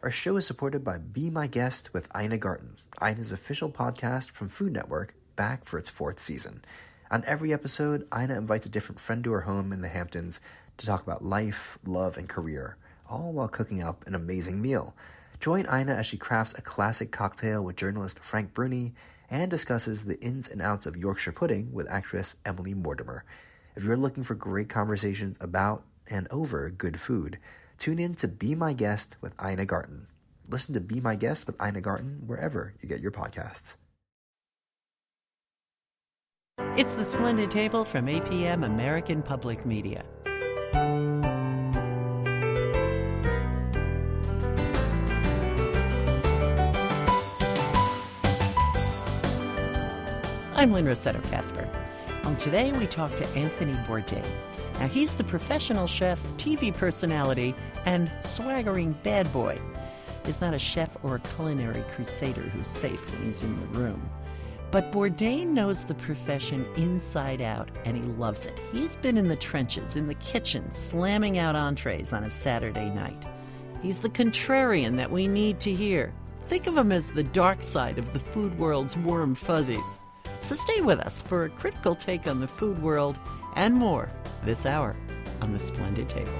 Our show is supported by Be My Guest with Ina Garten, Ina's official podcast from Food Network, back for its 4th season. On every episode, Ina invites a different friend to her home in the Hamptons to talk about life, love, and career, all while cooking up an amazing meal. Join Ina as she crafts a classic cocktail with journalist Frank Bruni and discusses the ins and outs of Yorkshire pudding with actress Emily Mortimer. If you're looking for great conversations about and over good food, tune in to Be My Guest with Ina Garten. Listen to Be My Guest with Ina Garten wherever you get your podcasts. It's The Splendid Table from APM American Public Media. I'm Lynn Rossetto Kasper. And today we talk to Anthony Bourdain. Now, he's the professional chef, TV personality, and swaggering bad boy. He's not a chef or a culinary crusader who's safe when he's in the room. But Bourdain knows the profession inside out, and he loves it. He's been in the trenches, in the kitchen, slamming out entrees on a Saturday night. He's the contrarian that we need to hear. Think of him as the dark side of the food world's warm fuzzies. So stay with us for a critical take on the food world and more this hour on The Splendid Table.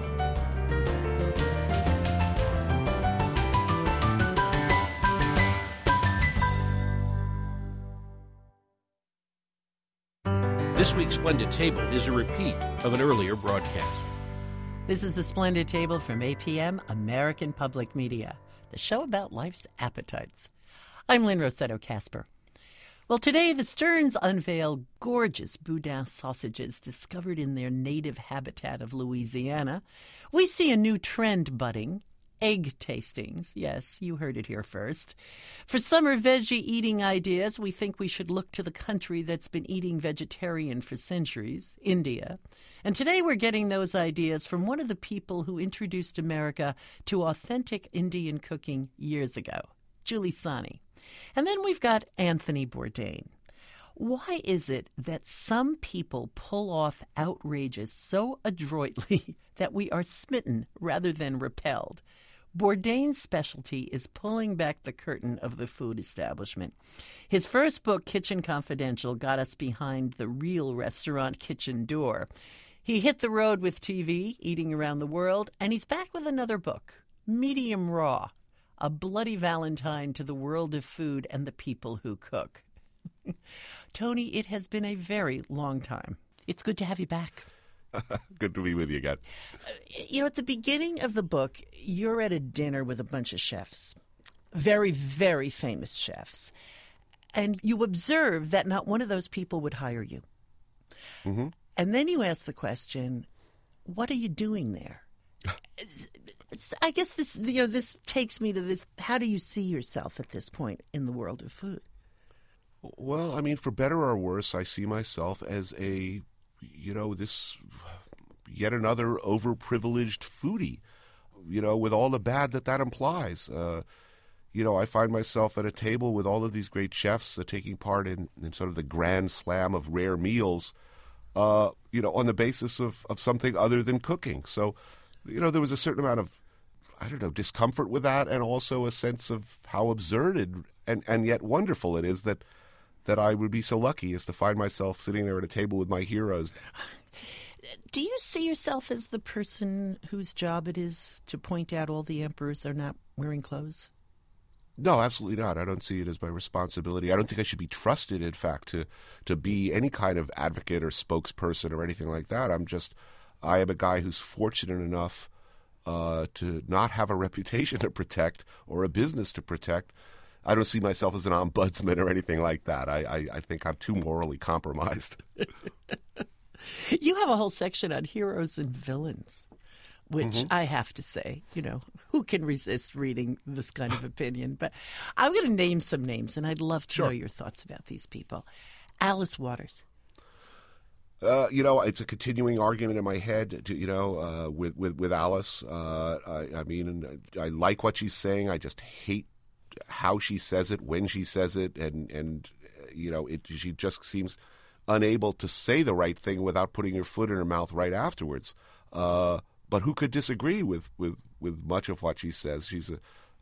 This week's Splendid Table is a repeat of an earlier broadcast. This is The Splendid Table from APM American Public Media, the show about life's appetites. I'm Lynn Rossetto Kasper. Well, today the Sterns unveil gorgeous boudin sausages discovered in their native habitat of Louisiana. We see a new trend budding, egg tastings. Yes, you heard it here first. For summer veggie eating ideas, we think we should look to the country that's been eating vegetarian for centuries, India. And today we're getting those ideas from one of the people who introduced America to authentic Indian cooking years ago, Julie Sahni. And then we've got Anthony Bourdain. Why is it that some people pull off outrages so adroitly that we are smitten rather than repelled? Bourdain's specialty is pulling back the curtain of the food establishment. His first book, Kitchen Confidential, got us behind the real restaurant kitchen door. He hit the road with TV, Eating Around the World, and he's back with another book, Medium Raw, A Bloody Valentine to the World of Food and the People Who Cook. Tony, it has been a very long time. It's good to have you back. Good to be with you again. At the beginning of the book, you're at a dinner with a bunch of chefs, very, very famous chefs, and you observe that not one of those people would hire you. Mm-hmm. And then you ask the question, what are you doing there? I guess this takes me to this. How do you see yourself at this point in the world of food? Well, I mean, for better or worse, I see myself as this yet another overprivileged foodie, with all the bad that implies. I find myself at a table with all of these great chefs taking part in sort of the grand slam of rare meals, on the basis of something other than cooking. So, there was a certain amount of, discomfort with that, and also a sense of how absurd and yet wonderful it is that I would be so lucky as to find myself sitting there at a table with my heroes. Do you see yourself as the person whose job it is to point out all the emperors are not wearing clothes? No, absolutely not. I don't see it as my responsibility. I don't think I should be trusted, in fact, to be any kind of advocate or spokesperson or anything like that. I am a guy who's fortunate enough to not have a reputation to protect or a business to protect. I don't see myself as an ombudsman or anything like that. I think I'm too morally compromised. You have a whole section on heroes and villains, which I have to say, who can resist reading this kind of opinion? But I'm going to name some names, and I'd love to know your thoughts about these people. Alice Waters. It's a continuing argument in my head, with Alice. I like what she's saying. I just hate how she says it, when she says it, and she just seems unable to say the right thing without putting her foot in her mouth right afterwards. But who could disagree with much of what she says? She's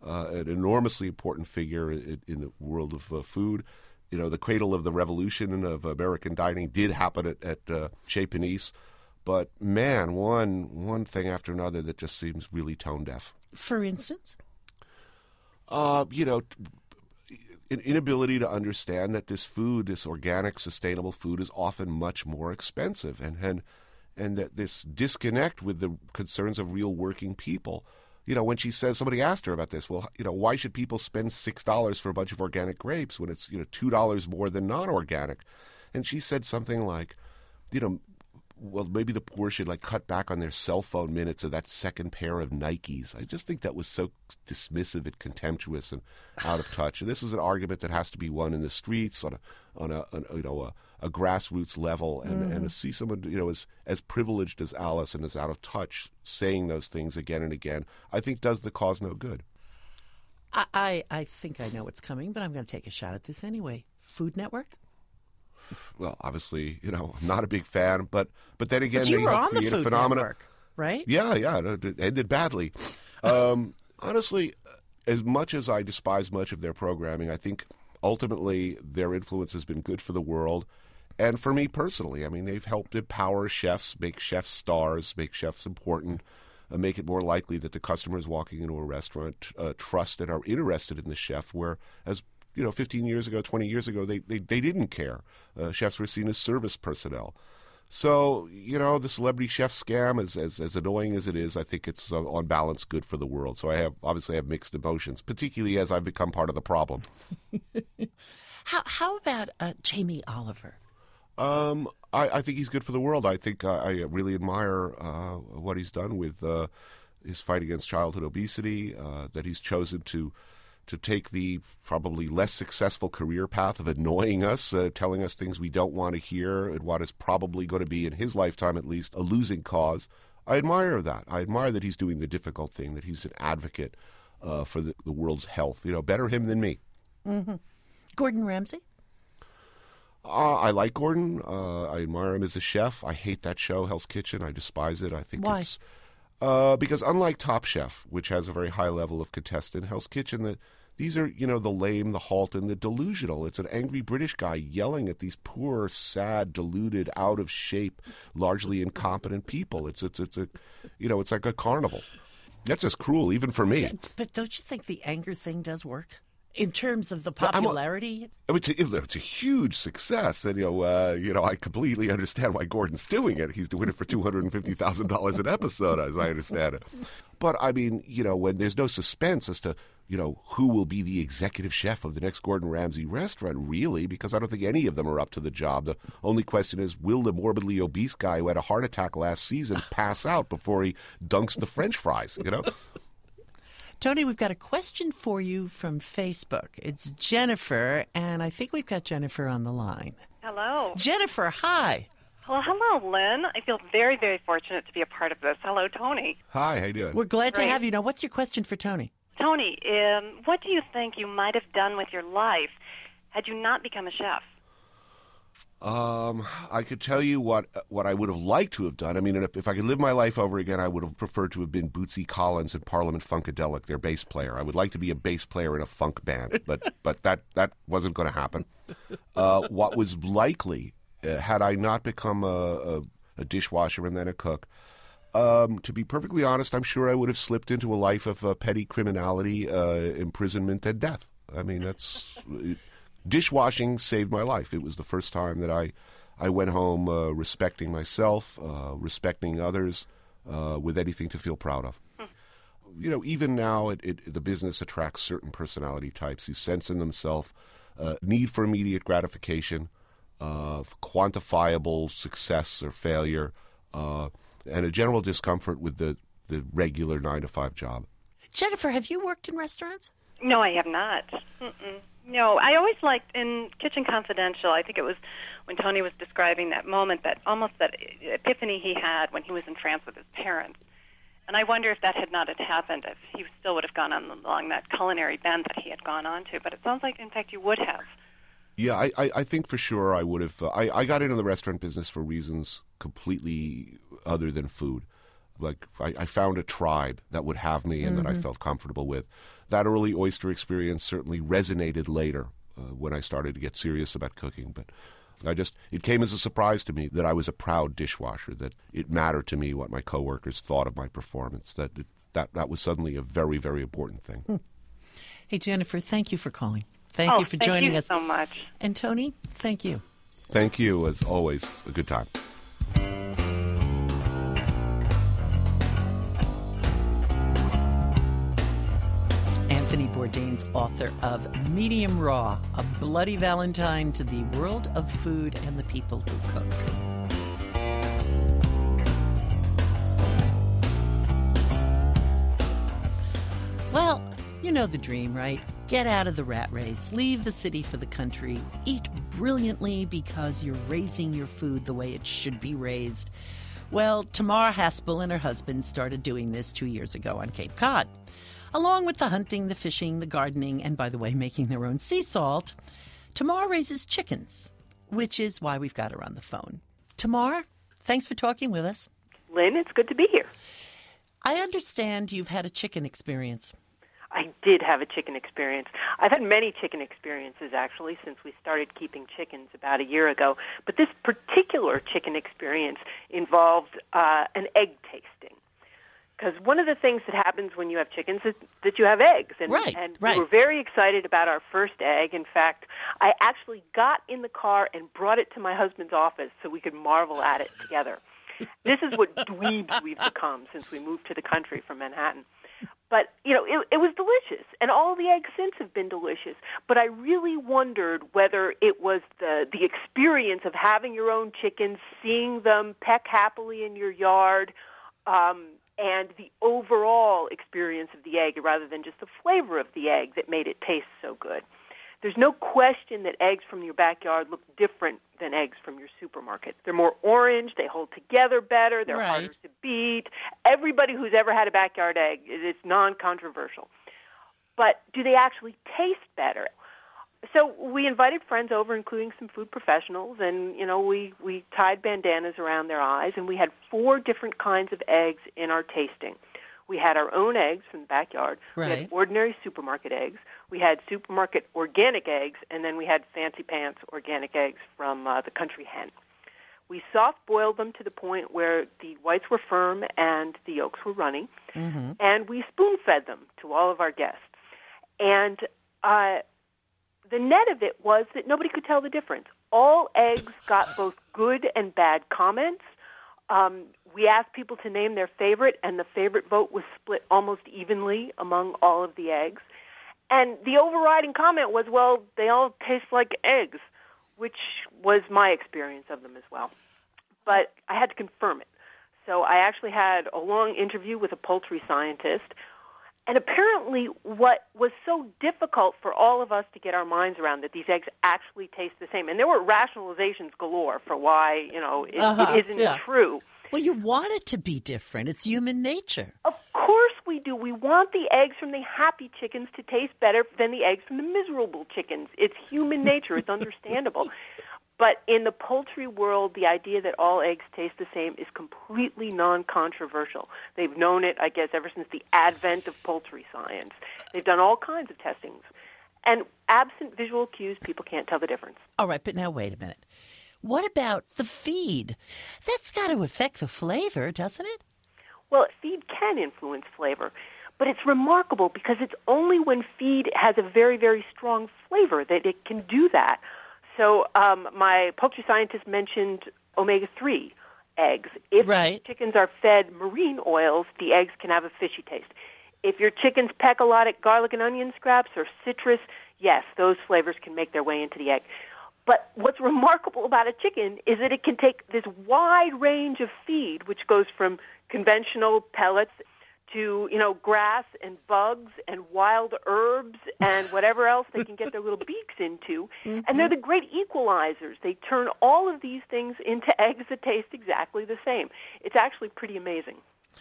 an enormously important figure in the world of food. You know, the cradle of the revolution of American dining did happen at Chez Panisse. But, man, one thing after another that just seems really tone deaf. For instance? You know, an inability to understand that this food, this organic, sustainable food, is often much more expensive, and that this disconnect with the concerns of real working people. You know, when she says, somebody asked her about this, well, you know, why should people spend $6 for a bunch of organic grapes when it's, you know, $2 more than non-organic? And she said something like, you know, well, maybe the poor should like cut back on their cell phone minutes of that second pair of Nikes. I just think that was so dismissive and contemptuous and out of touch. And this is an argument that has to be won in the streets on a grassroots level. And to see someone, you know, as privileged as Alice and as out of touch saying those things again and again, I think does the cause no good. I think I know what's coming, but I'm going to take a shot at this anyway. Food Network? Well, obviously, you know, I'm not a big fan, but then again, but you they were helped on the create a Food phenomenon. Network, right? Yeah, it ended badly. Honestly, as much as I despise much of their programming, I think ultimately their influence has been good for the world. And for me personally, I mean, they've helped empower chefs, make chefs stars, make chefs important, make it more likely that the customers walking into a restaurant trust and are interested in the chef, whereas 15 years ago, 20 years ago, they didn't care. Chefs were seen as service personnel. So, you know, the celebrity chef scam, as annoying as it is, I think it's on balance good for the world. So I have mixed emotions, particularly as I've become part of the problem. How about Jamie Oliver? I think he's good for the world. I think I really admire what he's done with his fight against childhood obesity, that he's chosen to take the probably less successful career path of annoying us, telling us things we don't want to hear, and what is probably going to be, in his lifetime at least, a losing cause. I admire that. I admire that he's doing the difficult thing, that he's an advocate for the world's health. You know, better him than me. Mm-hmm. Gordon Ramsay? I like Gordon. I admire him as a chef. I hate that show, Hell's Kitchen. I despise it. I think Why? It's because unlike Top Chef, which has a very high level of contestant, Hell's Kitchen, these are, you know, the lame, the halt, and the delusional. It's an angry British guy yelling at these poor, sad, deluded, out of shape, largely incompetent people. It's like a carnival. That's just cruel, even for me. But don't you think the anger thing does work? In terms of the popularity? It's a huge success, and I completely understand why Gordon's doing it. He's doing it for $250,000 an episode, as I understand it. But I mean, you know, when there's no suspense as to, you know, who will be the executive chef of the next Gordon Ramsay restaurant, really, because I don't think any of them are up to the job. The only question is, will the morbidly obese guy who had a heart attack last season pass out before he dunks the French fries? You know. Tony, we've got a question for you from Facebook. It's Jennifer, and I think we've got Jennifer on the line. Hello. Jennifer, hi. Well, hello, Lynn. I feel very, very fortunate to be a part of this. Hello, Tony. Hi, how you doing? We're glad to have you. Now, what's your question for Tony? Tony, what do you think you might have done with your life had you not become a chef? I could tell you what I would have liked to have done. I mean, if I could live my life over again, I would have preferred to have been Bootsy Collins in Parliament Funkadelic, their bass player. I would like to be a bass player in a funk band, but that wasn't going to happen. What was likely, had I not become a dishwasher and then a cook, to be perfectly honest, I'm sure I would have slipped into a life of petty criminality, imprisonment, and death. I mean, that's... Dishwashing saved my life. It was the first time that I went home respecting myself, respecting others, with anything to feel proud of. You know, even now, the business attracts certain personality types who sense in themselves need for immediate gratification, quantifiable success or failure, and a general discomfort with the regular 9-to-5 job. Jennifer, have you worked in restaurants? No, I have not. No, I always liked in Kitchen Confidential, I think it was when Tony was describing that moment, that epiphany he had when he was in France with his parents. And I wonder if that had not happened, if he still would have gone on along that culinary bent that he had gone on to. But it sounds like, in fact, you would have. Yeah, I think for sure I would have. I got into the restaurant business for reasons completely other than food. Like, I found a tribe that would have me and that I felt comfortable with. That early oyster experience certainly resonated later when I started to get serious about cooking. But it came as a surprise to me that I was a proud dishwasher, that it mattered to me what my coworkers thought of my performance, that was suddenly a very, very important thing. Hey, Jennifer, thank you for calling. Thank you for joining us. Thank you so much. And Tony, thank you. Thank you, as always. A good time. Anthony Bourdain's author of Medium Raw, A Bloody Valentine to the World of Food and the People Who Cook. Well, you know the dream, right? Get out of the rat race, leave the city for the country, eat brilliantly because you're raising your food the way it should be raised. Well, Tamar Haspel and her husband started doing this 2 years ago on Cape Cod. Along with the hunting, the fishing, the gardening, and by the way, making their own sea salt, Tamar raises chickens, which is why we've got her on the phone. Tamar, thanks for talking with us. Lynn, it's good to be here. I understand you've had a chicken experience. I did have a chicken experience. I've had many chicken experiences, actually, since we started keeping chickens about a year ago. But this particular chicken experience involved an egg tasting. Because one of the things that happens when you have chickens is that you have eggs. And we were very excited about our first egg. In fact, I actually got in the car and brought it to my husband's office so we could marvel at it together. This is what dweebs we've become since we moved to the country from Manhattan. But, you know, it was delicious, and all the eggs since have been delicious. But I really wondered whether it was the experience of having your own chickens, seeing them peck happily in your yard, and the overall experience of the egg rather than just the flavor of the egg that made it taste so good. There's no question that eggs from your backyard look different than eggs from your supermarket. They're more orange, they hold together better, they're harder to beat. Everybody who's ever had a backyard egg, it's non-controversial. But do they actually taste better? So we invited friends over, including some food professionals, and, you know, we tied bandanas around their eyes, and we had 4 different kinds of eggs in our tasting. We had our own eggs from the backyard. We had ordinary supermarket eggs. We had supermarket organic eggs, and then we had fancy pants organic eggs from the Country Hen. We soft-boiled them to the point where the whites were firm and the yolks were runny, and we spoon-fed them to all of our guests. And the net of it was that nobody could tell the difference. All eggs got both good and bad comments. We asked people to name their favorite, and the favorite vote was split almost evenly among all of the eggs. And the overriding comment was, well, they all taste like eggs, which was my experience of them as well. But I had to confirm it. So I actually had a long interview with a poultry scientist. And apparently what was so difficult for all of us to get our minds around that these eggs actually taste the same. And there were rationalizations galore for why, you know, it isn't true. Well, you want it to be different. It's human nature. Of course we do. We want the eggs from the happy chickens to taste better than the eggs from the miserable chickens. It's human nature. It's understandable. But in the poultry world, the idea that all eggs taste the same is completely non-controversial. They've known it, I guess, ever since the advent of poultry science. They've done all kinds of testings. And absent visual cues, people can't tell the difference. All right, but now wait a minute. What about the feed? That's got to affect the flavor, doesn't it? Well, feed can influence flavor, but it's remarkable because it's only when feed has a very, very strong flavor that it can do that. So my poultry scientist mentioned omega-3 eggs. If chickens are fed marine oils, the eggs can have a fishy taste. If your chickens peck a lot at garlic and onion scraps or citrus, yes, those flavors can make their way into the egg. But what's remarkable about a chicken is that it can take this wide range of feed, which goes from conventional pellets to, you know, grass and bugs and wild herbs and whatever else they can get their little beaks into. And they're the great equalizers. They turn all of these things into eggs that taste exactly the same. It's actually pretty amazing.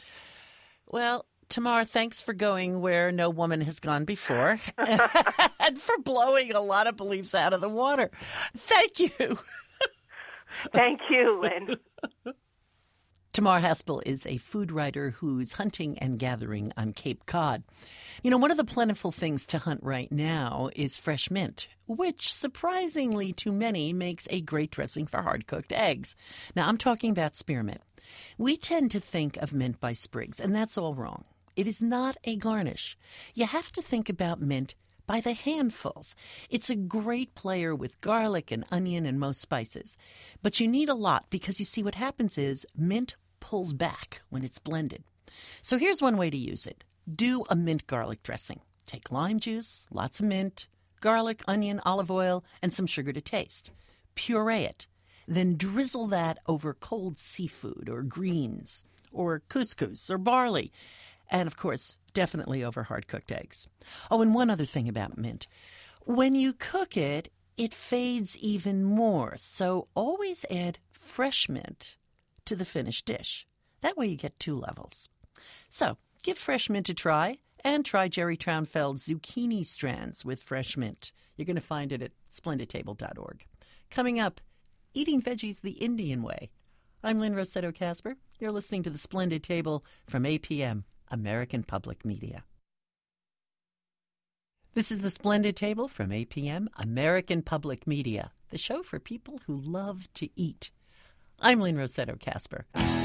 Well, Tamar, thanks for going where no woman has gone before and for blowing a lot of beliefs out of the water. Thank you. Thank you, Lynn. Tamar Haspel is a food writer who's hunting and gathering on Cape Cod. You know, one of the plentiful things to hunt right now is fresh mint, which surprisingly to many makes a great dressing for hard-cooked eggs. Now, I'm talking about spearmint. We tend to think of mint by sprigs, and that's all wrong. It is not a garnish. You have to think about mint by the handfuls. It's a great player with garlic and onion and most spices. But you need a lot because you see what happens is mint pulls back when it's blended. So here's one way to use it. Do a mint garlic dressing. Take lime juice, lots of mint, garlic, onion, olive oil, and some sugar to taste. Puree it. Then drizzle that over cold seafood or greens or couscous or barley. And, of course, definitely over hard-cooked eggs. Oh, and one other thing about mint. When you cook it, it fades even more. So always add fresh mint to the finished dish. That way you get 2 levels. So give fresh mint a try and try Jerry Traunfeld's zucchini strands with fresh mint. You're going to find it at splendidtable.org. Coming up, eating veggies the Indian way. I'm Lynn Rossetto Kasper. You're listening to The Splendid Table from APM, American Public Media. This is The Splendid Table from APM, American Public Media, the show for people who love to eat. I'm Lynn Rossetto Kasper.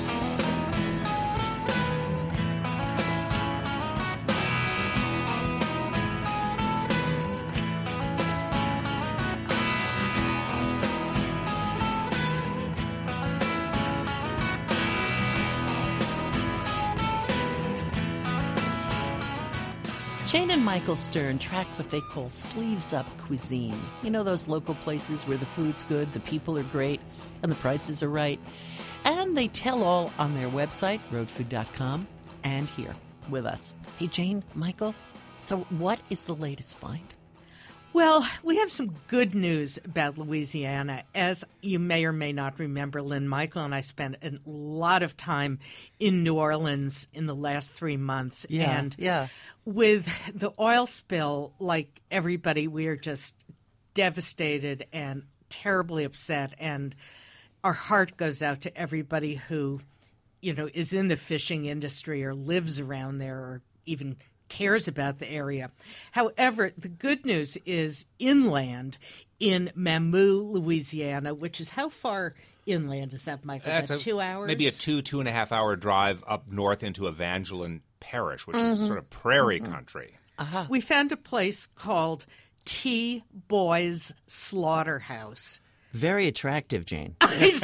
Jane and Michael Stern track what they call sleeves-up cuisine. You know, those local places where the food's good, the people are great, and the prices are right. And they tell all on their website, roadfood.com, and here with us. Hey, Jane, Michael, so what is the latest find? Well, we have some good news about Louisiana. As you may or may not remember, Lynn, Michael and I spent a lot of time in New Orleans in the last 3 months. And with the oil spill, like everybody, we are just devastated and terribly upset. And our heart goes out to everybody who, you know, is in the fishing industry or lives around there or even cares about the area. However, the good news is inland in Mamou, Louisiana, which is how far inland is that, Michael? About 2 hours? Maybe a 2.5 hour drive up north into Evangeline Parish, which is sort of prairie country. We found a place called T. Boy's Slaughterhouse. Very attractive, Jane.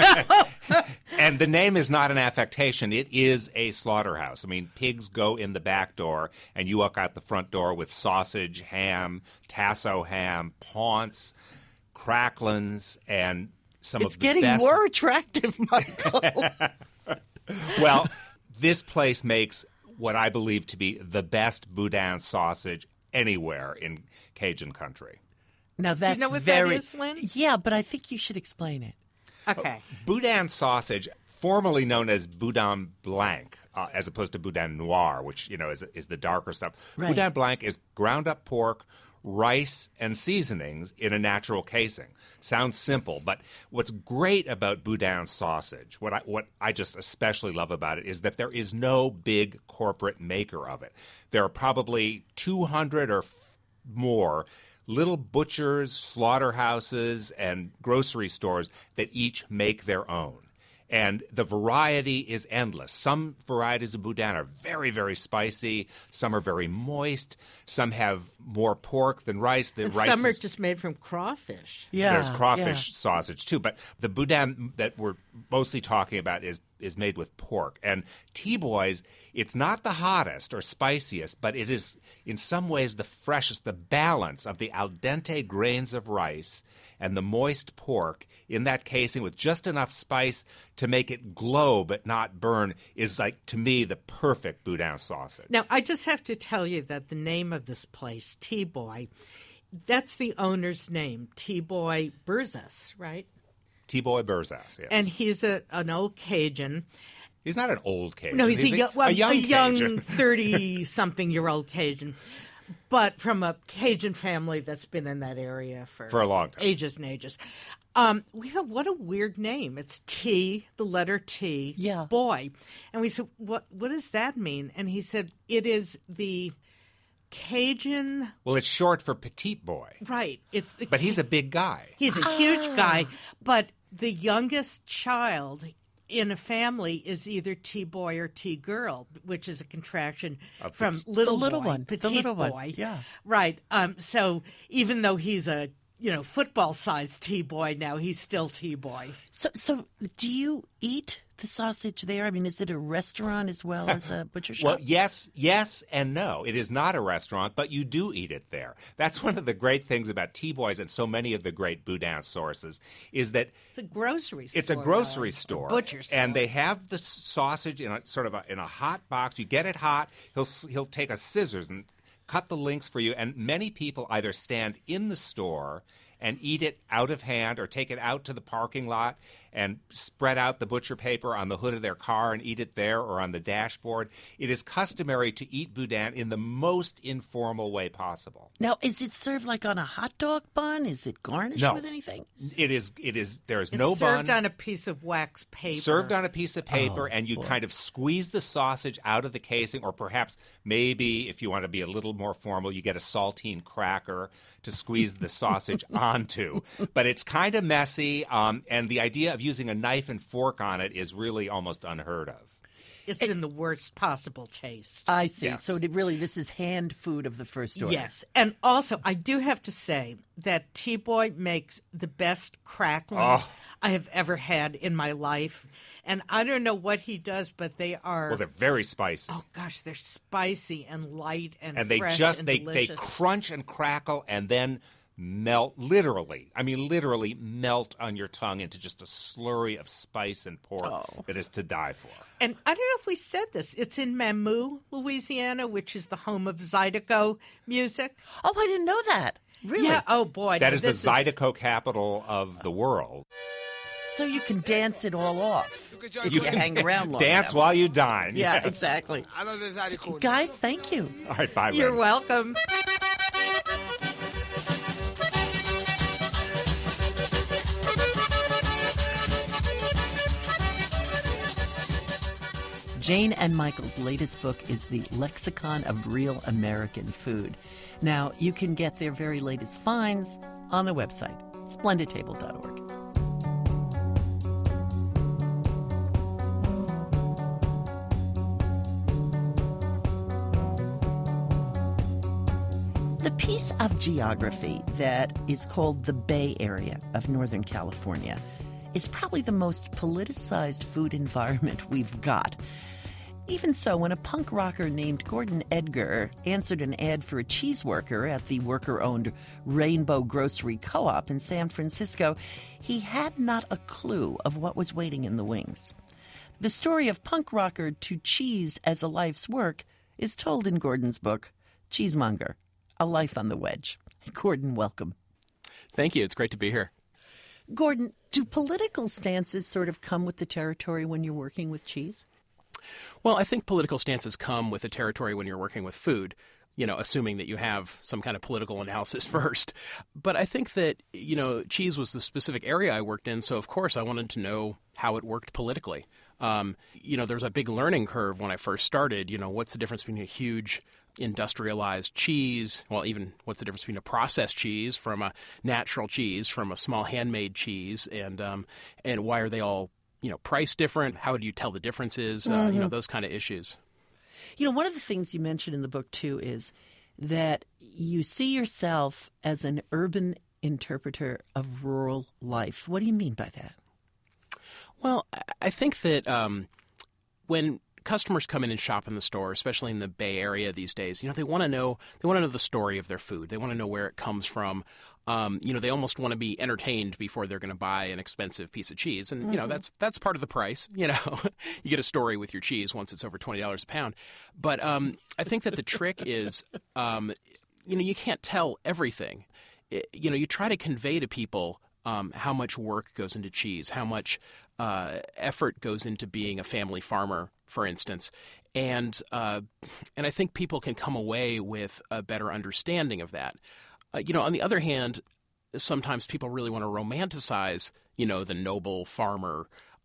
And the name is not an affectation. It is a slaughterhouse. I mean, pigs go in the back door, and you walk out the front door with sausage, ham, tasso ham, paunce, cracklins, and some It's of the best. getting more attractive, Michael. Well, this place makes what I believe to be the best boudin sausage anywhere in Cajun country. Now that's know what very that is, Lynn? Yeah, but I think you should explain it. Okay. Boudin sausage, formerly known as boudin blanc, as opposed to boudin noir, which is the darker stuff. Right. Boudin blanc is ground up pork, rice, and seasonings in a natural casing. Sounds simple, but what's great about boudin sausage, what I just especially love about it, is that there is no big corporate maker of it. There are probably 200 or more little butchers, slaughterhouses, and grocery stores that each make their own. And the variety is endless. Some varieties of boudin are very, very spicy. Some are very moist. Some have more pork than rice. Some are just made from crawfish. Yeah, There's crawfish sausage, too. But the boudin that we're mostly talking about is made with pork. And T-Boy's, it's not the hottest or spiciest, but it is in some ways the freshest. The balance of the al dente grains of rice and the moist pork in that casing with just enough spice to make it glow but not burn is, like, to me, the perfect boudin sausage. Now, I just have to tell you that the name of this place, T-Boy, that's the owner's name, T-Boy Burzas, right? T-Boy Burzas, yes. And he's an old Cajun. He's not an old Cajun. No, he's a young Cajun. 30-something-year-old Cajun. But from a Cajun family that's been in that area for a long time. Ages and ages. We thought, what a weird name. It's T, the letter T, Yeah. boy. And we said, what does that mean? And he said, it is the Cajun. Well, it's short for petite boy. Right. But he's a big guy. He's a huge guy. But the youngest child in a family is either T-boy or T-girl, which is a contraction from little little boy, one. petite The little boy. one, yeah. Right. So even though he's a football-sized T-boy now, he's still T-boy. So do you eat the sausage there? I mean, is it a restaurant as well as a butcher shop? Well, yes, and no. It is not a restaurant, but you do eat it there. That's one of the great things about T-Boys and so many of the great boudin sources is that It's a grocery store. it's a grocery store, butcher store. and they have the sausage in a hot box. You get it hot. He'll take a scissors and cut the links for you. And many people either stand in the store and eat it out of hand or take it out to the parking lot and spread out the butcher paper on the hood of their car and eat it there or on the dashboard. It is customary to eat boudin in the most informal way possible. Now, is it served like on a hot dog bun? Is it garnished No. with anything? It is. There is It's no served bun. on a piece of wax paper. Served on a piece of paper, and you kind of squeeze the sausage out of the casing, or perhaps maybe if you want to be a little more formal, you get a saltine cracker to squeeze the sausage onto. But it's kind of messy, and the idea of using a knife and fork on it is really almost unheard of. It's in the worst possible taste. I see. Yes. So this is hand food of the first order. Yes. And also, I do have to say that T-Boy makes the best crackling I have ever had in my life. And I don't know what he does, but they are... Well, they're very spicy. Oh, gosh, they're spicy and light and And they fresh just and they delicious. crunch and crackle and then melt, literally melt on your tongue into just a slurry of spice and pork that is to die for. And I don't know if we said this. It's in Mamou, Louisiana, which is the home of Zydeco music. Oh, I didn't know that. Really? Yeah, oh boy. That is the this Zydeco capital of the world. So you can dance it all off if you can hang around long Dance enough. while you dine. Yeah, yes. exactly. Guys, thank you. All right, bye, You're Lynn. welcome. Jane and Michael's latest book is The Lexicon of Real American Food. Now, you can get their very latest finds on the website, splendidtable.org. The piece of geography that is called the Bay Area of Northern California is probably the most politicized food environment we've got. Even so, when a punk rocker named Gordon Edgar answered an ad for a cheese worker at the worker-owned Rainbow Grocery Co-op in San Francisco, he had not a clue of what was waiting in the wings. The story of punk rocker to cheese as a life's work is told in Gordon's book, Cheesemonger, A Life on the Wedge. Gordon, welcome. Thank you. It's great to be here. Gordon, do political stances sort of come with the territory when you're working with cheese? Well, I think political stances come with the territory when you're working with food, assuming that you have some kind of political analysis first. But I think that, cheese was the specific area I worked in, so of course I wanted to know how it worked politically. There's a big learning curve when I first started. What's the difference between a huge industrialized cheese, even what's the difference between a processed cheese from a natural cheese, from a small handmade cheese, and why are they all price different? How do you tell the differences? Those kind of issues. One of the things you mentioned in the book, too, is that you see yourself as an urban interpreter of rural life. What do you mean by that? Well, I think that when customers come in and shop in the store, especially in the Bay Area these days, they want to know the story of their food. They want to know where it comes from. They almost want to be entertained before they're going to buy an expensive piece of cheese. And, that's part of the price. You get a story with your cheese once it's over $20 a pound. But I think that the trick is, you can't tell everything. You try to convey to people how much work goes into cheese, how much effort goes into being a family farmer for instance. And I think people can come away with a better understanding of that. On the other hand, sometimes people really want to romanticize, the noble farmer,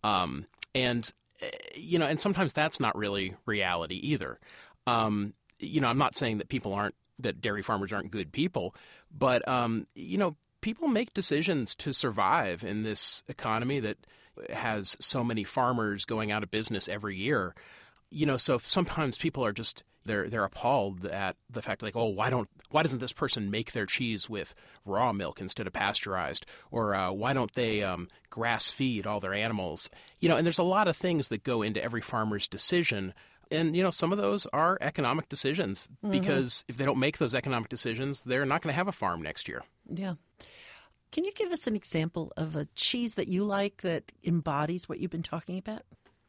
and sometimes that's not really reality either. I'm not saying that dairy farmers aren't good people, but people make decisions to survive in this economy that has so many farmers going out of business every year. So sometimes people are just they're appalled at the fact why doesn't this person make their cheese with raw milk instead of pasteurized, or why don't they grass feed all their animals? And there's a lot of things that go into every farmer's decision. And, some of those are economic decisions, because if they don't make those economic decisions, they're not going to have a farm next year. Yeah. Can you give us an example of a cheese that you like that embodies what you've been talking about?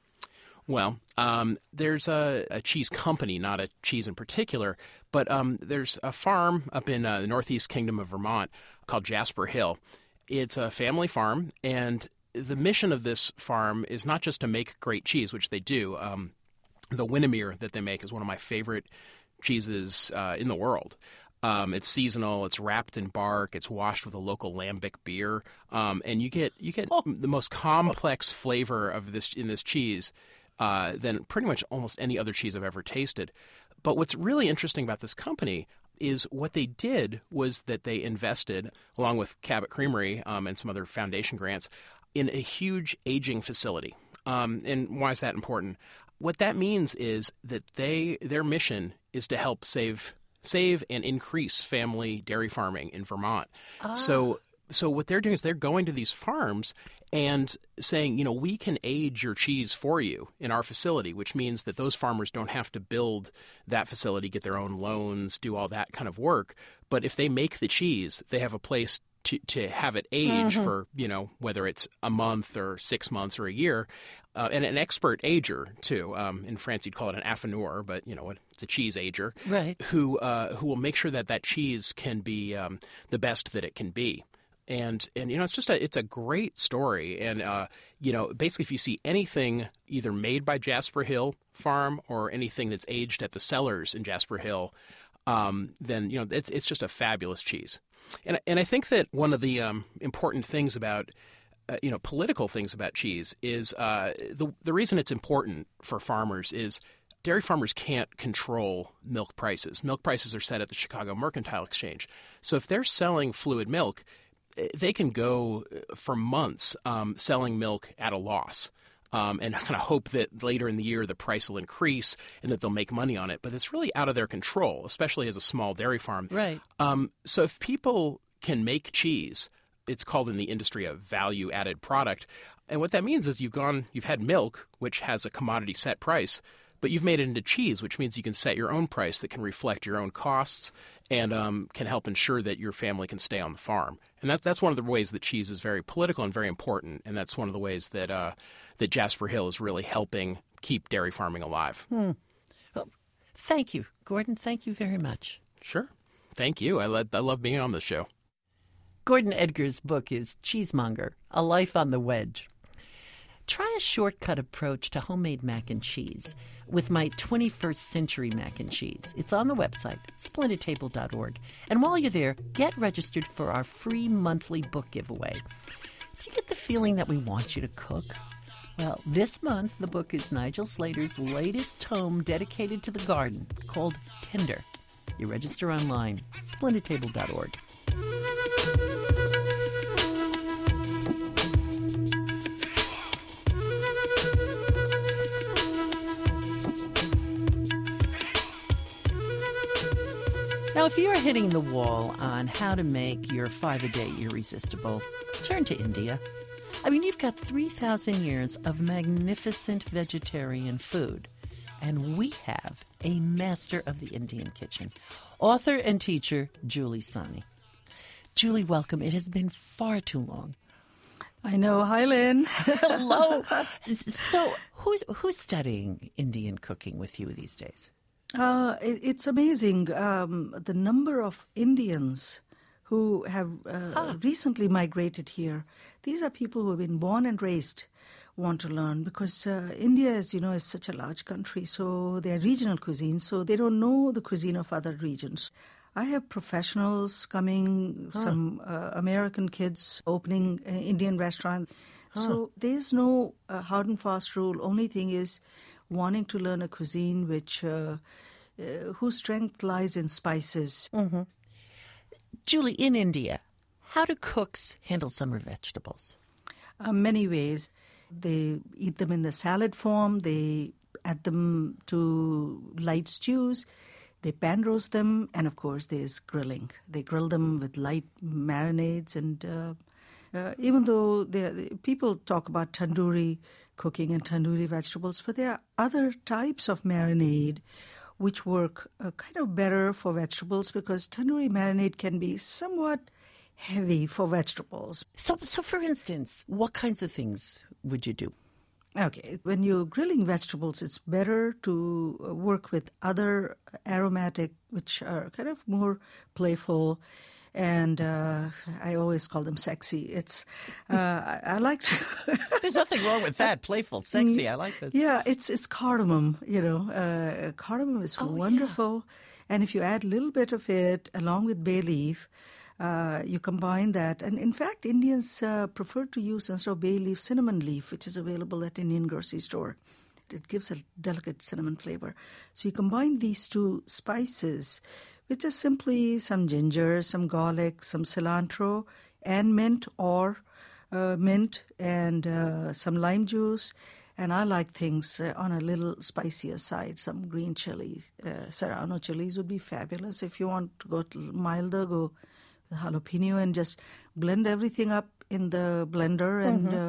Well, there's a cheese company, not a cheese in particular, but there's a farm up in the northeast kingdom of Vermont called Jasper Hill. It's a family farm, and the mission of this farm is not just to make great cheese, which they do. The Winnemere that they make is one of my favorite cheeses in the world. It's seasonal. It's wrapped in bark. It's washed with a local lambic beer, and you get the most complex flavor of this in this cheese than pretty much almost any other cheese I've ever tasted. But what's really interesting about this company is what they did was that they invested, along with Cabot Creamery and some other foundation grants, in a huge aging facility. And why is that important? What that means is that their mission is to help save and increase family dairy farming in Vermont. So what they're doing is they're going to these farms and saying, we can age your cheese for you in our facility, which means that those farmers don't have to build that facility, get their own loans, do all that kind of work. But if they make the cheese, they have a place to have it age for, whether it's a month or 6 months or a year. And an expert ager, too. In France, you'd call it an affineur, but, it's a cheese ager. Right. Who will make sure that cheese can be the best that it can be. And it's a great story. And, basically if you see anything either made by Jasper Hill Farm or anything that's aged at the cellars in Jasper Hill, then, it's just a fabulous cheese. And I think that one of the important things about political things about cheese is the reason it's important for farmers is dairy farmers can't control milk prices. Milk prices are set at the Chicago Mercantile Exchange. So if they're selling fluid milk, they can go for months selling milk at a loss and kind of hope that later in the year the price will increase and that they'll make money on it. But it's really out of their control, especially as a small dairy farm. Right. So if people can make cheese, it's called in the industry a value-added product. And what that means is you've had milk, which has a commodity set price, but you've made it into cheese, which means you can set your own price that can reflect your own costs and can help ensure that your family can stay on the farm. And that's one of the ways that cheese is very political and very important, and that's one of the ways that that Jasper Hill is really helping keep dairy farming alive. Well, thank you, Gordon. Thank you very much. Sure. Thank you. I love being on this show. Gordon Edgar's book is Cheesemonger, A Life on the Wedge. Try a shortcut approach to homemade mac and cheese with my 21st Century Mac and Cheese. It's on the website, splendidtable.org. And while you're there, get registered for our free monthly book giveaway. Do you get the feeling that we want you to cook? Well, this month, the book is Nigel Slater's latest tome dedicated to the garden, called Tender. You register online, splendidtable.org. Now, if you're hitting the wall on how to make your 5-a-day irresistible, turn to India. I mean, you've got 3,000 years of magnificent vegetarian food. And we have a master of the Indian kitchen, author and teacher Julie Sawhney. Julie, welcome. It has been far too long. I know. Hi, Lynn. Hello. So who's studying Indian cooking with you these days? It's amazing the number of Indians who have recently migrated here. These are people who have been born and raised want to learn because India, as you know, is such a large country. So they are regional cuisines, so they don't know the cuisine of other regions. I have professionals coming, some American kids opening an Indian restaurant. So there's no hard and fast rule. Only thing is wanting to learn a cuisine which whose strength lies in spices. Mm-hmm. Julie, in India, how do cooks handle summer vegetables? Many ways. They eat them in the salad form. They add them to light stews. They pan roast them, and of course there's grilling. They grill them with light marinades, and even though people talk about tandoori cooking and tandoori vegetables, but there are other types of marinade which work kind of better for vegetables because tandoori marinade can be somewhat heavy for vegetables. So for instance, what kinds of things would you do? Okay, when you're grilling vegetables, it's better to work with other aromatic, which are kind of more playful, and I always call them sexy. It's I like to. There's nothing wrong with that. Playful, sexy. I like this. Yeah, it's cardamom. Cardamom is wonderful, and if you add a little bit of it along with bay leaf. You combine that. And in fact, Indians prefer to use, instead of bay leaf, cinnamon leaf, which is available at Indian grocery store. It gives a delicate cinnamon flavor. So you combine these two spices, which is simply some ginger, some garlic, some cilantro, and mint or mint and some lime juice. And I like things on a little spicier side. Some green chilies, serrano chilies would be fabulous. If you want to go milder, go jalapeno and just blend everything up in the blender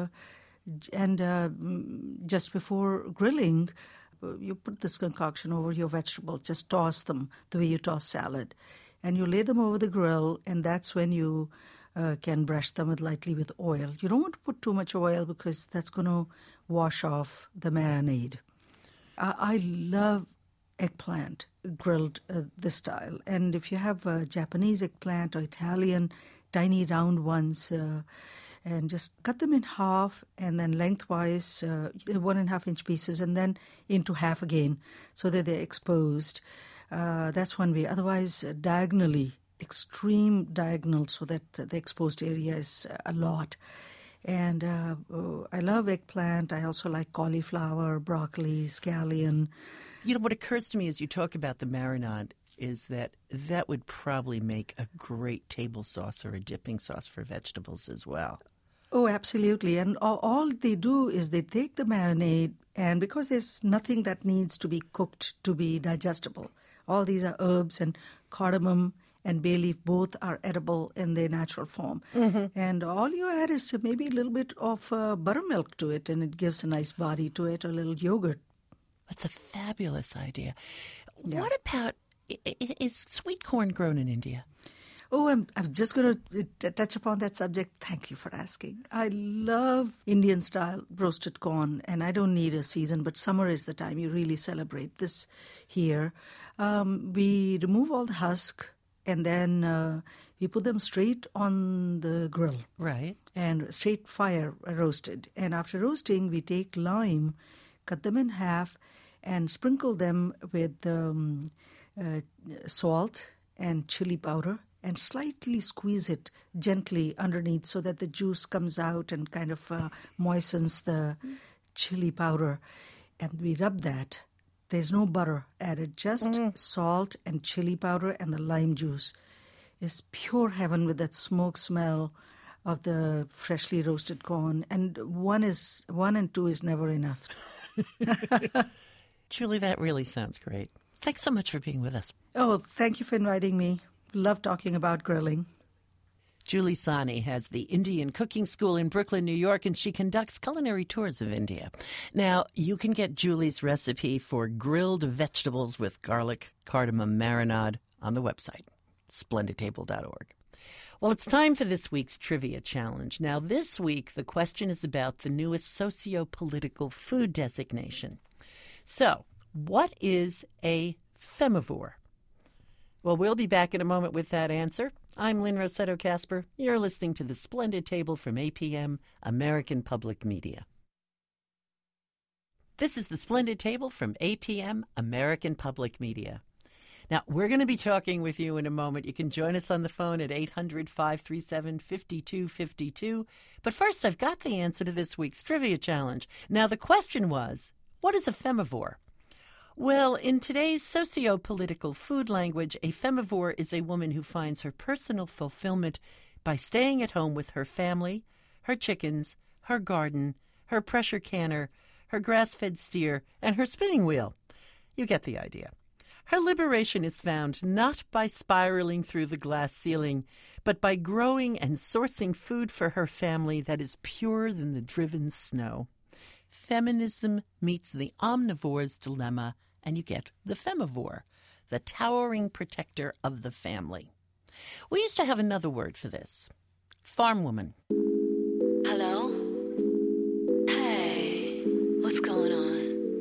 and just before grilling, you put this concoction over your vegetables. Just toss them the way you toss salad, and you lay them over the grill, and that's when you can brush them lightly with oil. You don't want to put too much oil because that's going to wash off the marinade. I love eggplant grilled this style, and if you have Japanese eggplant or Italian tiny round ones, and just cut them in half and then lengthwise 1.5 inch pieces and then into half again so that they're exposed. That's one way. Otherwise, diagonally, extreme diagonal, so that the exposed area is a lot. And I love eggplant. I also like cauliflower, broccoli, scallion. You know, what occurs to me as you talk about the marinade is that would probably make a great table sauce or a dipping sauce for vegetables as well. Oh, absolutely. And all they do is they take the marinade, and because there's nothing that needs to be cooked to be digestible, all these are herbs, and cardamom and bay leaf both are edible in their natural form. Mm-hmm. And all you add is maybe a little bit of buttermilk to it, and it gives a nice body to it, or a little yogurt. That's a fabulous idea. Yeah. What about, is sweet corn grown in India? Oh, I'm just going to touch upon that subject. Thank you for asking. I love Indian-style roasted corn, and I don't need a season, but summer is the time you really celebrate this here. We remove all the husk, and then we put them straight on the grill. Right. And straight fire roasted. And after roasting, we take lime, cut them in half, and sprinkle them with salt and chili powder, and slightly squeeze it gently underneath so that the juice comes out and kind of moistens the chili powder. And we rub that. There's no butter added, just salt and chili powder and the lime juice. It's pure heaven with that smoke smell of the freshly roasted corn. And one and two is never enough. Julie, that really sounds great. Thanks so much for being with us. Oh, thank you for inviting me. Love talking about grilling. Julie Sahni has the Indian Cooking School in Brooklyn, New York, and she conducts culinary tours of India. Now, you can get Julie's recipe for grilled vegetables with garlic cardamom marinade on the website, splendidtable.org. Well, it's time for this week's trivia challenge. Now, this week, the question is about the newest socio-political food designation. So, what is a femivore? Well, we'll be back in a moment with that answer. I'm Lynn Rossetto Kasper. You're listening to The Splendid Table from APM, American Public Media. This is The Splendid Table from APM, American Public Media. Now, we're going to be talking with you in a moment. You can join us on the phone at 800-537-5252. But first, I've got the answer to this week's trivia challenge. Now, the question was, what is a femivore? Well, in today's socio-political food language, a femivore is a woman who finds her personal fulfillment by staying at home with her family, her chickens, her garden, her pressure canner, her grass-fed steer, and her spinning wheel. You get the idea. Her liberation is found not by spiraling through the glass ceiling, but by growing and sourcing food for her family that is purer than the driven snow. Feminism meets the omnivore's dilemma, and you get the femivore, the towering protector of the family. We used to have another word for this. Farm woman. Hello? Hey, what's going on?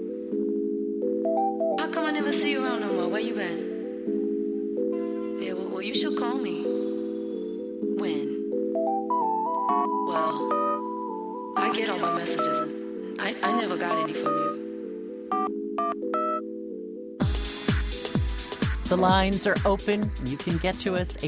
How come I never see you around no more? Where you been? Yeah, well, you should call me. When? Well, I get all my messages and I never got any from you. The lines are open. You can get to us,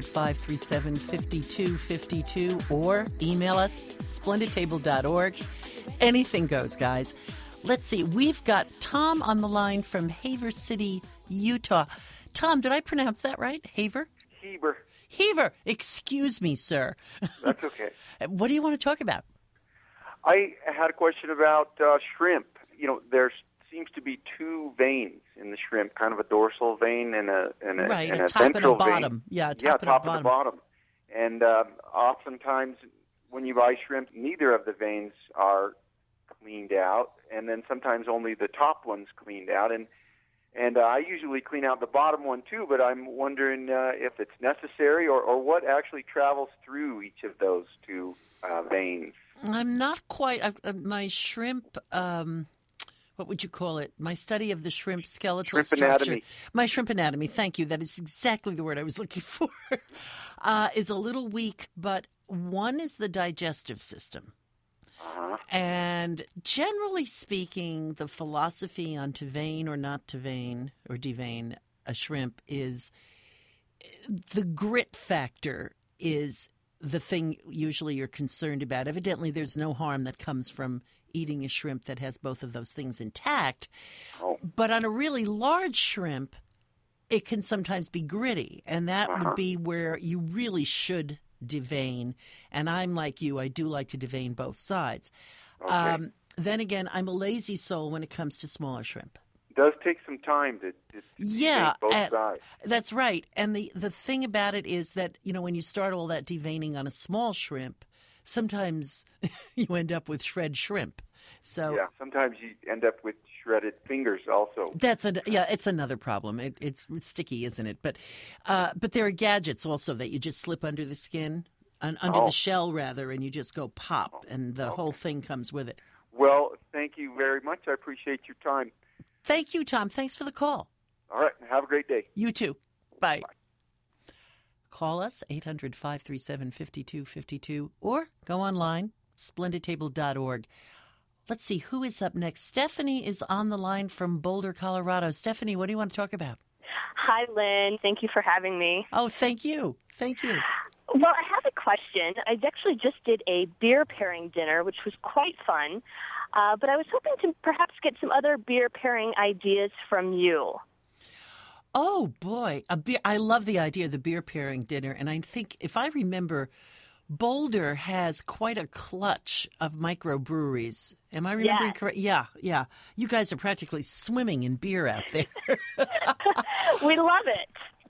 800-537-5252, or email us, splendidtable.org. Anything goes, guys. Let's see. We've got Tom on the line from Haver City, Utah. Tom, did I pronounce that right? Haver? Heber. Excuse me, sir. That's okay. What do you want to talk about? I had a question about shrimp. You know, there seems to be two veins in the shrimp, kind of a dorsal vein and a right, and a top and a bottom. Vein. Yeah, top and the bottom. And oftentimes when you buy shrimp, neither of the veins are cleaned out, and then sometimes only the top one's cleaned out. And I usually clean out the bottom one too, but I'm wondering if it's necessary or what actually travels through each of those two veins. I'm not quite. My shrimp. What would you call it? My study of the shrimp skeletal structure. Anatomy. My shrimp anatomy. Thank you. That is exactly the word I was looking for. Is a little weak, but one is the digestive system. Uh-huh. And generally speaking, the philosophy on to vein or not to vein or devein a shrimp is the grit factor is the thing usually you're concerned about. Evidently, there's no harm that comes from eating a shrimp that has both of those things intact. Oh. But on a really large shrimp, it can sometimes be gritty, and that would be where you really should devein. And I'm like you, I do like to devein both sides. Okay. Then again, I'm a lazy soul when it comes to smaller shrimp. It does take some time to deveinate both sides. That's right. And the thing about it is that, you know, when you start all that deveining on a small shrimp, sometimes you end up with shred shrimp. So yeah, sometimes you end up with shredded fingers also. It's another problem. It's sticky, isn't it? But there are gadgets also that you just slip under the skin, under the shell rather, and you just go pop, and the whole thing comes with it. Well, thank you very much. I appreciate your time. Thank you, Tom. Thanks for the call. All right. Have a great day. You too. Bye. Call us, 800-537-5252, or go online, splendidtable.org. Let's see, who is up next? Stephanie is on the line from Boulder, Colorado. Stephanie, what do you want to talk about? Hi, Lynn. Thank you for having me. Oh, thank you. Thank you. Well, I have a question. I actually just did a beer pairing dinner, which was quite fun, but I was hoping to perhaps get some other beer pairing ideas from you. Oh, boy. I love the idea of the beer pairing dinner, and I think, if I remember, Boulder has quite a clutch of microbreweries. Am I remembering correct? Yeah. You guys are practically swimming in beer out there. We love it.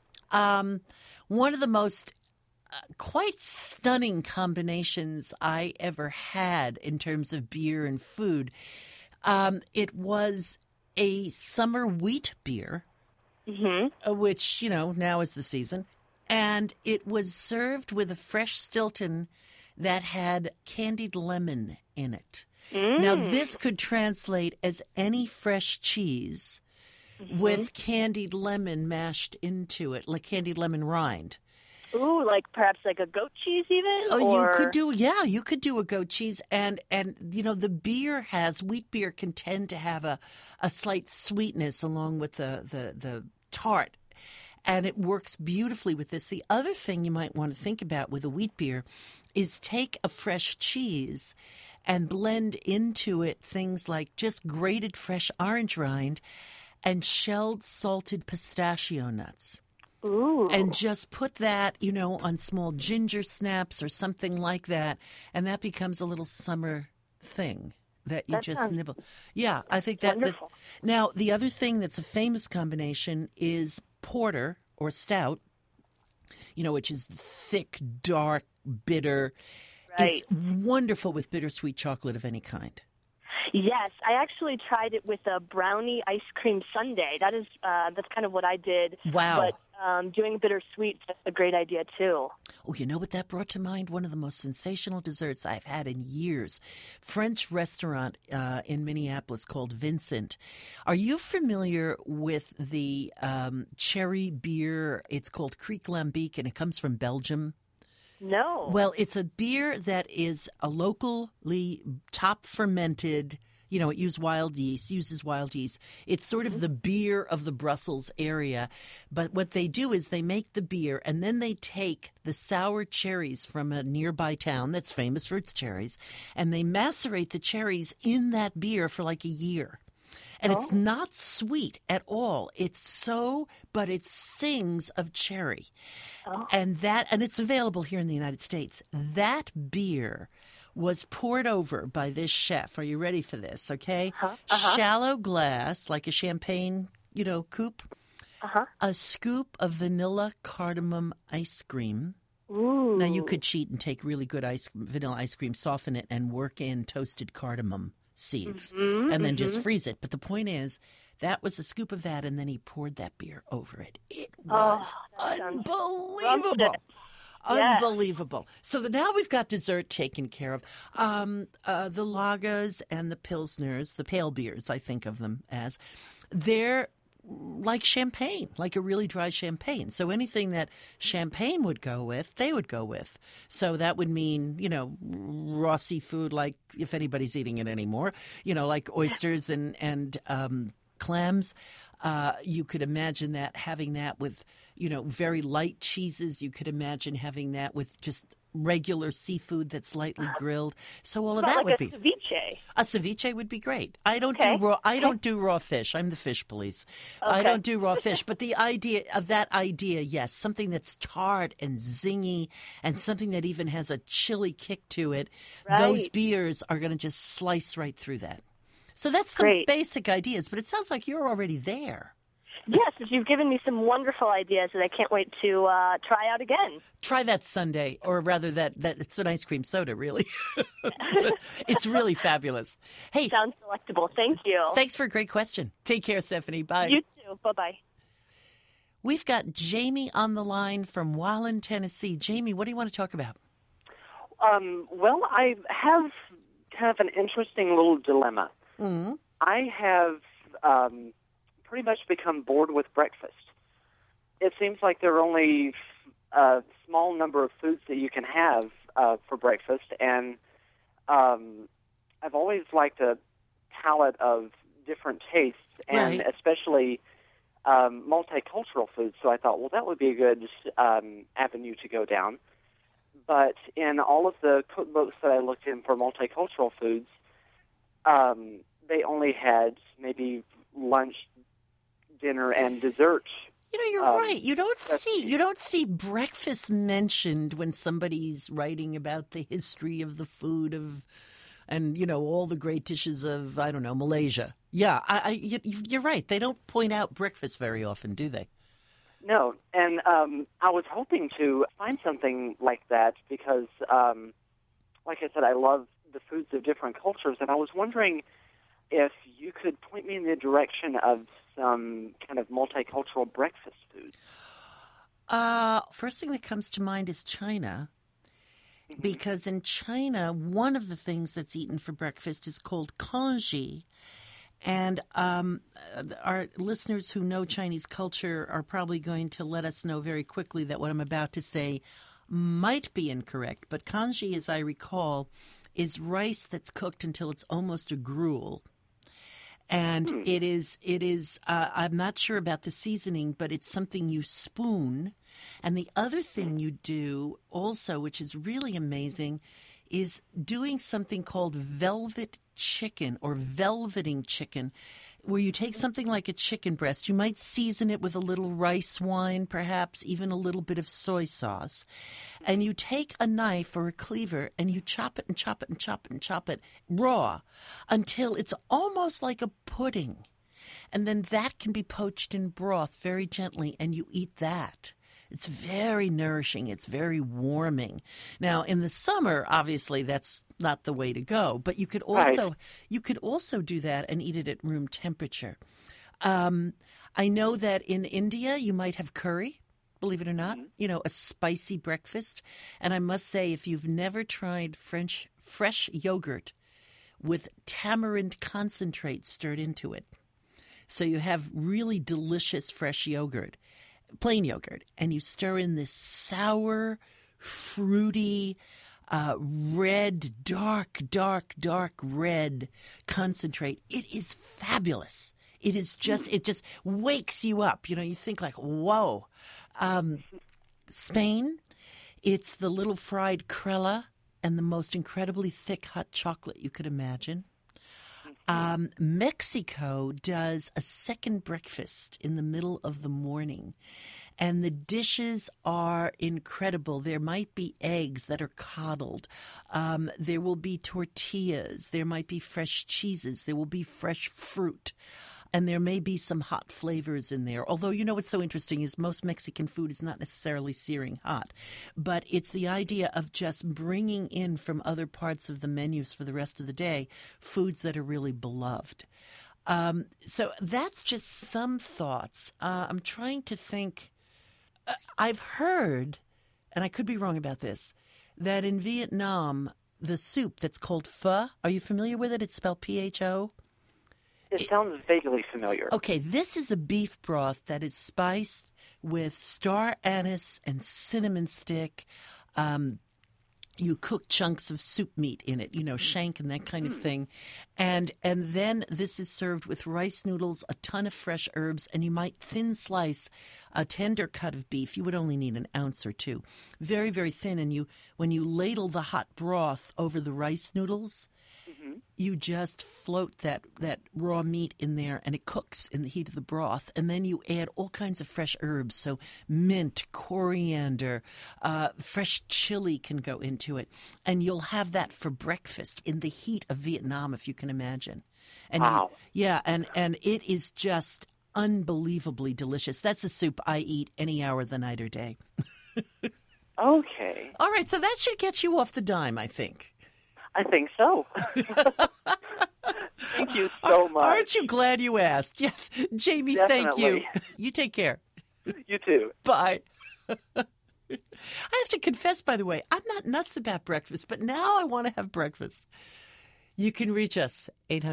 One of the most quite stunning combinations I ever had in terms of beer and food, it was a summer wheat beer, which, you know, now is the season. And it was served with a fresh Stilton that had candied lemon in it. Now, this could translate as any fresh cheese with candied lemon mashed into it, like candied lemon rind. Ooh, like perhaps like a goat cheese even? Oh, or... you could do a goat cheese. And the wheat beer can tend to have a slight sweetness along with the tart. And it works beautifully with this. The other thing you might want to think about with a wheat beer is take a fresh cheese and blend into it things like just grated fresh orange rind and shelled salted pistachio nuts. Ooh. And just put that, on small ginger snaps or something like that, and that becomes a little summer thing that you just nibble. Yeah, I think that. Now, the other thing that's a famous combination is porter or stout, which is thick, dark, bitter. Right. It's wonderful with bittersweet chocolate of any kind. Yes, I actually tried it with a brownie ice cream sundae. That's kind of what I did. Wow. But doing bittersweet, that's a great idea too. Oh, you know what that brought to mind? One of the most sensational desserts I've had in years. French restaurant in Minneapolis called Vincent. Are you familiar with the cherry beer? It's called Kriek Lambiek, and it comes from Belgium. No. Well, it's a beer that is a locally top fermented, it uses wild yeast. It's sort of the beer of the Brussels area. But what they do is they make the beer and then they take the sour cherries from a nearby town that's famous for its cherries, and they macerate the cherries in that beer for like a year. And it's not sweet at all. But it sings of cherry. And it's available here in the United States. That beer was poured over by this chef. Are you ready for this? Okay. Shallow glass, like a champagne, coupe. A scoop of vanilla cardamom ice cream. Ooh. Now you could cheat and take really good vanilla ice cream, soften it, and work in toasted cardamom seeds, and then just freeze it. But the point is, that was a scoop of that, and then he poured that beer over it. It was unbelievable. Unbelievable. So now we've got dessert taken care of. The lagers and the pilsners, the pale beers, I think of them as, they're like champagne, like a really dry champagne. So anything that champagne would go with, they would go with. So that would mean, raw seafood, like if anybody's eating it anymore, like oysters and clams. You could imagine that having that with, very light cheeses. You could imagine having that with just regular seafood that's lightly grilled. So all of that would be ceviche. A ceviche would be great. I don't do raw fish. I'm the fish police. Okay. I don't do raw fish. But the idea, yes, something that's tart and zingy and something that even has a chili kick to it. Right. Those beers are going to just slice right through that. So that's some basic ideas, but it sounds like you're already there. Yes, you've given me some wonderful ideas that I can't wait to try out again. Try that sundae, or rather that it's an ice cream soda, really. It's really fabulous. Hey, sounds delectable. Thank you. Thanks for a great question. Take care, Stephanie. Bye. You too. Bye-bye. We've got Jamie on the line from Wallen, Tennessee. Jamie, what do you want to talk about? Well, I have kind of an interesting little dilemma. Mm-hmm. I have pretty much become bored with breakfast. It seems like there are only a small number of foods that you can have for breakfast, and I've always liked a palette of different tastes, and especially multicultural foods. So I thought, well, that would be a good avenue to go down. But in all of the cookbooks that I looked in for multicultural foods, they only had maybe lunch, dinner, and dessert. You're right. You don't see breakfast mentioned when somebody's writing about the history of the food and all the great dishes of, I don't know, Malaysia. Yeah, you're right. They don't point out breakfast very often, do they? No, and I was hoping to find something like that because, like I said, I love the foods of different cultures, and I was wondering if you could point me in the direction of some kind of multicultural breakfast foods. First thing that comes to mind is China, because in China, one of the things that's eaten for breakfast is called congee, And our listeners who know Chinese culture are probably going to let us know very quickly that what I'm about to say might be incorrect. But congee, as I recall, is rice that's cooked until it's almost a gruel. And it is. I'm not sure about the seasoning, but it's something you spoon. And the other thing you do also, which is really amazing, is doing something called velvet chicken or velveting chicken, where you take something like a chicken breast. You might season it with a little rice wine, perhaps even a little bit of soy sauce. And you take a knife or a cleaver and you chop it and chop it and chop it and chop it raw until it's almost like a pudding. And then that can be poached in broth very gently, and you eat that. It's very nourishing. It's very warming. Now, in the summer, obviously, that's not the way to go. But you could also do that and eat it at room temperature. I know that in India you might have curry, believe it or not. You know, a spicy breakfast. And I must say, if you've never tried fresh yogurt with tamarind concentrate stirred into it, so you have really delicious fresh yogurt, plain yogurt, and you stir in this sour, fruity, red, dark red concentrate. It is fabulous. It is just, it just wakes you up. You know, you think like, whoa. Spain, it's the little fried crella and the most incredibly thick hot chocolate you could imagine. Mexico does a second breakfast in the middle of the morning, and the dishes are incredible. There might be eggs that are coddled. There will be tortillas. There might be fresh cheeses. There will be fresh fruit. And there may be some hot flavors in there. Although, you know what's so interesting is most Mexican food is not necessarily searing hot. But it's the idea of just bringing in from other parts of the menus for the rest of the day foods that are really beloved. So that's just some thoughts. I'm trying to think. I've heard, and I could be wrong about this, that in Vietnam, the soup that's called pho, are you familiar with it? It's spelled P-H-O. It sounds vaguely familiar. Okay, this is a beef broth that is spiced with star anise and cinnamon stick. You cook chunks of soup meat in it, you know, shank and that kind of thing. And then this is served with rice noodles, a ton of fresh herbs, and you might thin slice a tender cut of beef. You would only need an ounce or two. Very, very thin. And when you ladle the hot broth over the rice noodles, you just float that raw meat in there, and it cooks in the heat of the broth. And then you add all kinds of fresh herbs, so mint, coriander, fresh chili can go into it. And you'll have that for breakfast in the heat of Vietnam, if you can imagine. And wow. And it is just unbelievably delicious. That's a soup I eat any hour of the night or day. Okay. All right, so that should get you off the dime, I think. I think so. Thank you so much. Aren't you glad you asked? Yes. Jamie, Definitely. Thank you. You take care. You too. Bye. I have to confess, by the way, I'm not nuts about breakfast, but now I want to have breakfast. You can reach us,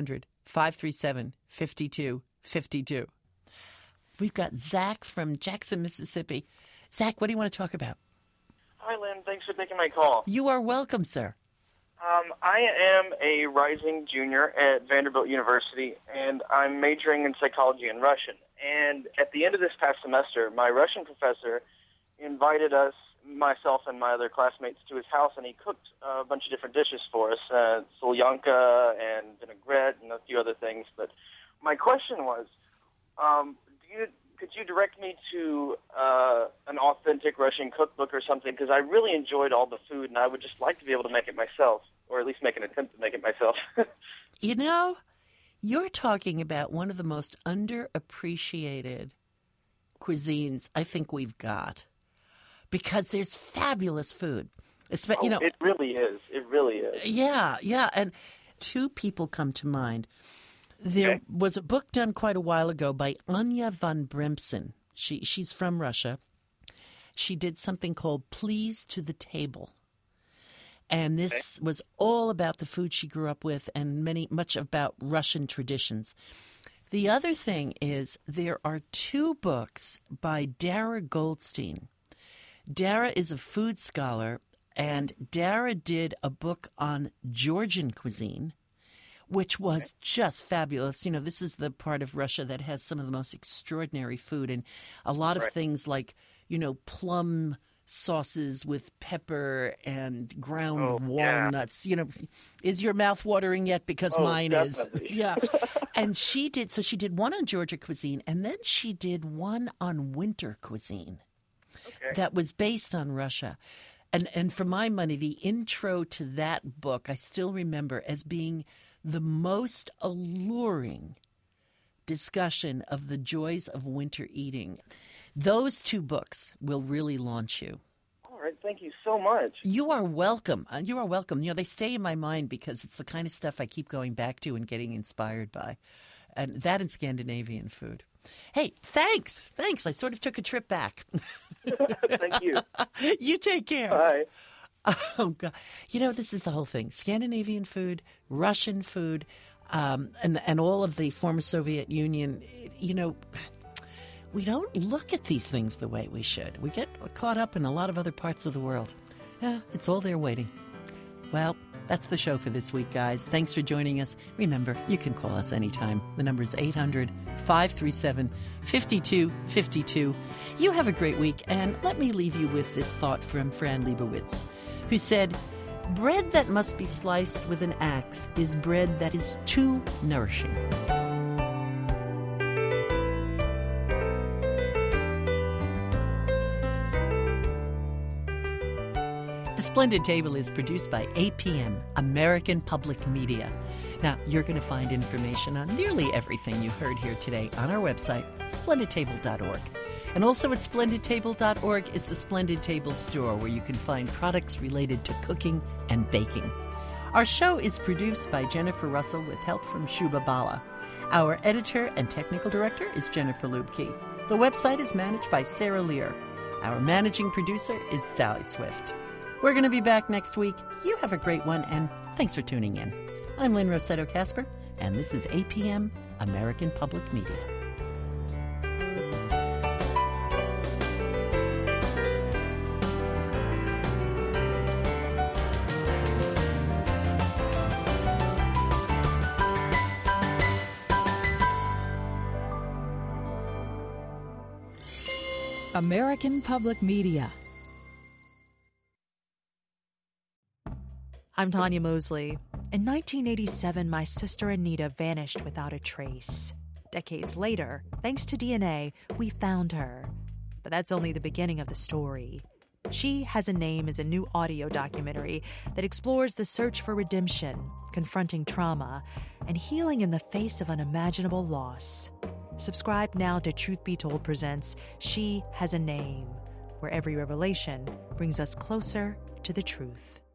800-537-5252. We've got Zach from Jackson, Mississippi. Zach, what do you want to talk about? Hi, Lynn. Thanks for taking my call. You are welcome, sir. I am a rising junior at Vanderbilt University, and I'm majoring in psychology and Russian. And at the end of this past semester, my Russian professor invited us, myself and my other classmates, to his house, and he cooked a bunch of different dishes for us, solyanka and vinaigrette and a few other things. But my question was, could you direct me to an authentic Russian cookbook or something? Because I really enjoyed all the food, and I would just like to be able to make it myself, or at least make an attempt to make it myself. You know, you're talking about one of the most underappreciated cuisines I think we've got, because there's fabulous food. It really is. It really is. Yeah. And two people come to mind. There was a book done quite a while ago by Anya von Bremsen. She's from Russia. She did something called Please to the Table. And this was all about the food she grew up with and much about Russian traditions. The other thing is there are 2 books by Dara Goldstein. Dara is a food scholar, and Dara did a book on Georgian cuisine, which was just fabulous. You know, this is the part of Russia that has some of the most extraordinary food, and a lot of things like, you know, plum sauces with pepper and ground walnuts. You know, is your mouth watering yet? Because mine definitely. is. Yeah. And she did one on Georgia cuisine, and then she did one on winter cuisine that was based on Russia. And for my money, the intro to that book I still remember as being the most alluring discussion of the joys of winter eating. Those 2 books will really launch you. All right. Thank you so much. You are welcome. You are welcome. You know, they stay in my mind because it's the kind of stuff I keep going back to and getting inspired by. And that and Scandinavian food. Hey, thanks. Thanks. I sort of took a trip back. Thank you. You take care. Bye. Oh, God. You know, this is the whole thing. Scandinavian food, Russian food, and all of the former Soviet Union, you know, we don't look at these things the way we should. We get caught up in a lot of other parts of the world. Yeah, it's all there waiting. Well, that's the show for this week, guys. Thanks for joining us. Remember, you can call us anytime. The number is 800-537-5252. You have a great week, and let me leave you with this thought from Fran Lebowitz, who said, "Bread that must be sliced with an axe is bread that is too nourishing." The Splendid Table is produced by APM, American Public Media. Now, you're going to find information on nearly everything you heard here today on our website, splendidtable.org. And also at splendidtable.org is the Splendid Table store, where you can find products related to cooking and baking. Our show is produced by Jennifer Russell with help from Shubha Bala. Our editor and technical director is Jennifer Lubke. The website is managed by Sarah Lear. Our managing producer is Sally Swift. We're going to be back next week. You have a great one, and thanks for tuning in. I'm Lynn Rossetto Kasper, and this is APM, American Public Media. American Public Media. I'm Tanya Mosley. In 1987, my sister Anita vanished without a trace. Decades later, thanks to DNA, we found her. But that's only the beginning of the story. She Has a Name is a new audio documentary that explores the search for redemption, confronting trauma, and healing in the face of unimaginable loss. Subscribe now to Truth Be Told presents She Has a Name, where every revelation brings us closer to the truth.